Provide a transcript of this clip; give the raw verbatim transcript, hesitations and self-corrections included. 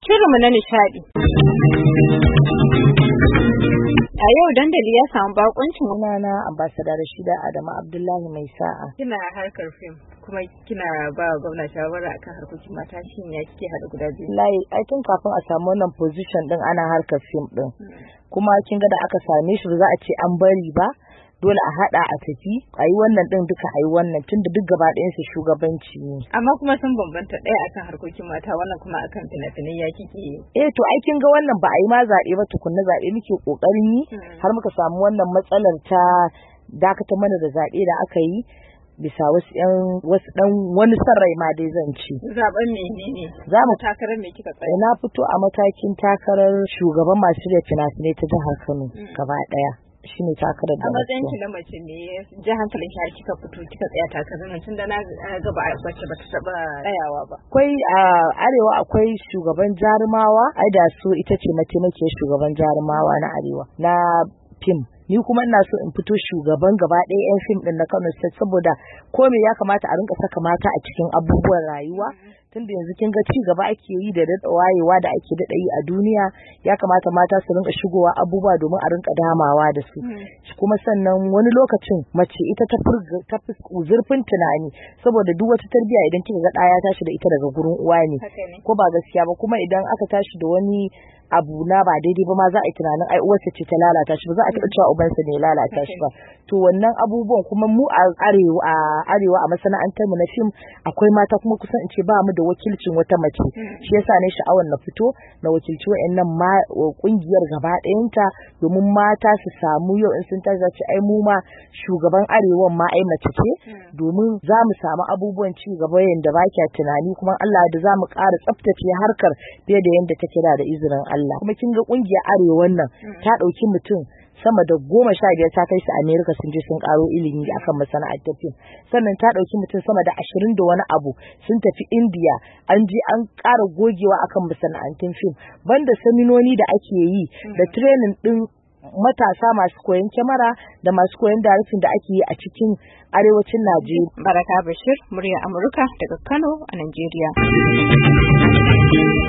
Shirinmu na nishadi. A yau dandali ya samu bakuncin sunana ambassador Rashida Adamu Abdullahi mai sa'a. Kina harkar fim kuma kina ba gwamnati shawara akan harkokin mata, shin ya kike hada guda biyu? Lai, ai tun kafin a samu wannan position din ana harkar fim din. Kuma kin ga da aka same shi ba za a ce an bari ba. Dole a hada a tafi a yi wannan din duka a yi wannan tunda duk gaba ɗayan su shugabanci ne. Amma kuma sun bambanta ɗaya akan harkokin mata, wannan kuma akan fina-finai, ya kike? Eh to ai kin ga wannan ba a yi ma zaɓe ba tukunna, zaɓe muke kokarin yi har muka samu wannan matsalar ta dakatar mana da zaɓe da aka yi bisa wasu yan wasu dan wani sarrai ma dai zan ci. Zaben menene? Za mu takarar me kika tsaya? Na fito a matakin takarar shugaban masu da fina-finai ta jihar Kano gaba ɗaya. Shi ne takarar da a matsayin ki na mace ne ji hankalin ki har kika fito kika tsaya takarar nan, tunda na ga ba wacce ba ta taba tsayawa ba. Akwai a arewa akwai shugaban jarumawa, ai da su ita ce mataimakiyar shugaban jarumawa na arewa na fim. Ni kuma ina so in fito shugaban gaba ɗaya yan fim din na Kano State, saboda ko me ya kamata a rinka saka mata a cikin abubuwan rayuwa. Tunda yanzu kin ga ci gaba ake yi da daɗa wayewa da ake daɗa yi a duniya, ya kamata mata su rinka shigowa abubuwa domin a rinka damawa da su. Kuma sannan wani lokacin mace ita ta fi zurfin tunani, saboda duk wata tarbiyya idan kika ga ɗaya tashi da ita daga gurin uwa ne, ko ba gaskiya ba. Kuma idan aka tashi da wani abu na ba daidai ba ma za a yi tunanin ai uwarsa ce ta lalata shi, ba za a taɓa cewa ubansa ne ya lalata shi ba. To wannan abubuwan kuma mu a arewa a arewa a masana'antar mu na fim akwai mata, kuma kusan in ce ba mu da wakilcin wata mace. Shi yasa ne sha'awar na fito na wakilci wa'annan ma kungiyar gaba ɗayanta, domin mata su samu yau in sun tashi ce ai mu ma shugaban arewan ma ai mace ce, domin za mu samu abubuwan ci gaba yanda ba kya tunani, kuma Allah da za mu ƙara tsaftace harkar fiye da yanda take da da izinin Allah. Kuma kin ga kungiyar arewan nan ta ɗauki mutum sama da goma sha biyar ta kai su Amerika sun je sun karo ilimi akan masana'antar fim. Sannan ta ɗauki mutum sama da ashirin da wani abu sun tafi India, an je an ƙara gogewa akan masana'antun fim. Banda seminoni da ake yi da training ɗin matasa masu koyon kyamara da masu koyon directing da ake yi a cikin arewacin Najeriya. Baraka Bashir, murya Amurka daga Kano a Najeriya.